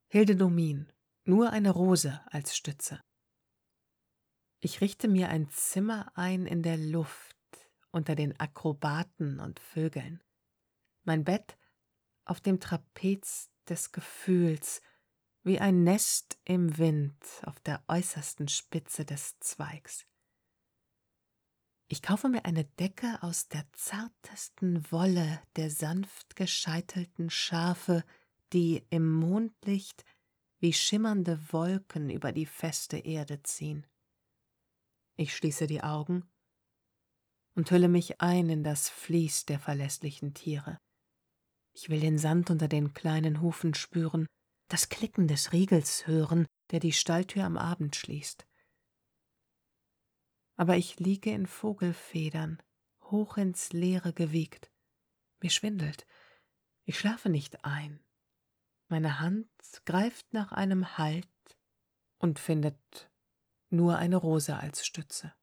Hildedomin, nur eine Rose als Stütze. Ich richte mir ein Zimmer ein in der Luft, unter den Akrobaten und Vögeln. Mein Bett auf dem Trapez des Gefühls, wie ein Nest im Wind auf der äußersten Spitze des Zweigs. Ich kaufe mir eine Decke aus der zartesten Wolle der sanft gescheitelten Schafe, die im Mondlicht wie schimmernde Wolken über die feste Erde ziehen. Ich schließe die Augen und hülle mich ein in das Vlies der verlässlichen Tiere. Ich will den Sand unter den kleinen Hufen spüren, das Klicken des Riegels hören, der die Stalltür am Abend schließt. Aber ich liege in Vogelfedern, hoch ins Leere gewiegt. Mir schwindelt. Ich schlafe nicht ein. Meine Hand greift nach einem Halt und findet nur eine Rose als Stütze.